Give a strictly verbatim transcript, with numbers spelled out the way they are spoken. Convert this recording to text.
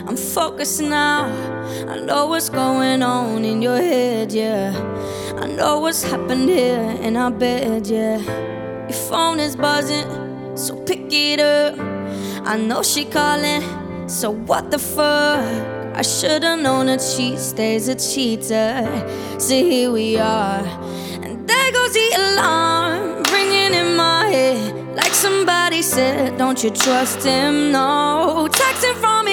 I'm focused now. I know what's going on in your head, yeah. I know what's happened here in our bed, yeah. Your phone is buzzing, so pick it up. I know she calling, so what the fuck? I should've known that she stays a cheater. So here we are, and there goes the alarm ringing in my head. Like somebody said, don't you trust him, no. Texting from